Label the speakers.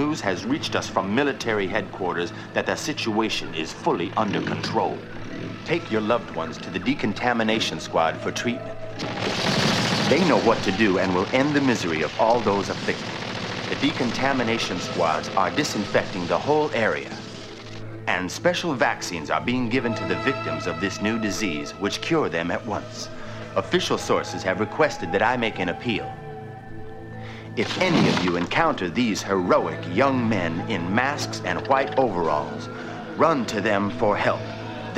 Speaker 1: News has reached us from military headquarters that the situation is fully under control. Take your loved ones to the decontamination squad for treatment. They know what to do and will end the misery of all those afflicted. The decontamination squads are disinfecting the whole area. And special vaccines are being given to the victims of this new disease, which cure them at once. Official sources have requested that I make an appeal. If any of you encounter these heroic young men in masks and white overalls, run to them for help.